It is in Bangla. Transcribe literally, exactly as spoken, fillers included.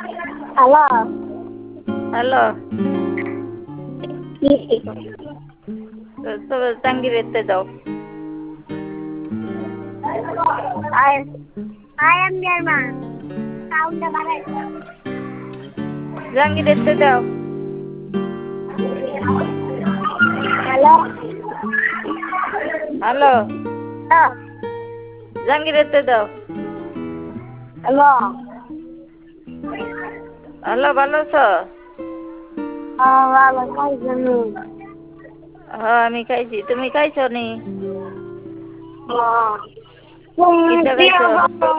হ্যালো। হ্যালো। কি? তো জাঙ্গির এতে দাও। I I am your mom. সাউন্ডটা বাড়াই দাও। জাঙ্গির এতে দাও। হ্যালো। হ্যালো। হ্যাঁ। জাঙ্গির এতে দাও। হ্যালো। হ্যালো, ভালো আছো? হ্যাঁ, ভালো খাইছো নি? হ্যাঁ, আমি খাইছি। তুমি খাইছো নি? হ্যাঁ। কিটা খাইছো?